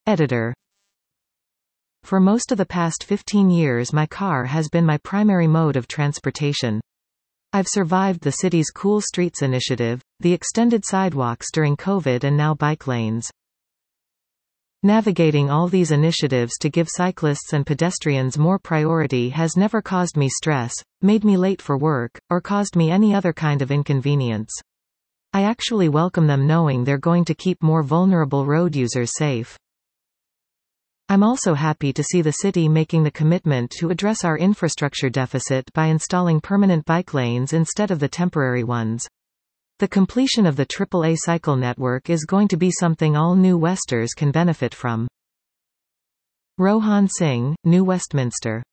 Editor. For most of the past 15 years my car has been my primary mode of transportation. I've survived the city's Cool Streets initiative, the extended sidewalks during COVID and now bike lanes. Navigating all these initiatives to give cyclists and pedestrians more priority has never caused me stress, made me late for work, or caused me any other kind of inconvenience. I actually welcome them knowing they're going to keep more vulnerable road users safe. I'm also happy to see the city making the commitment to address our infrastructure deficit by installing permanent bike lanes instead of the temporary ones. The completion of the AAA cycle network is going to be something all New Westers can benefit from. Rohan Singh, New Westminster.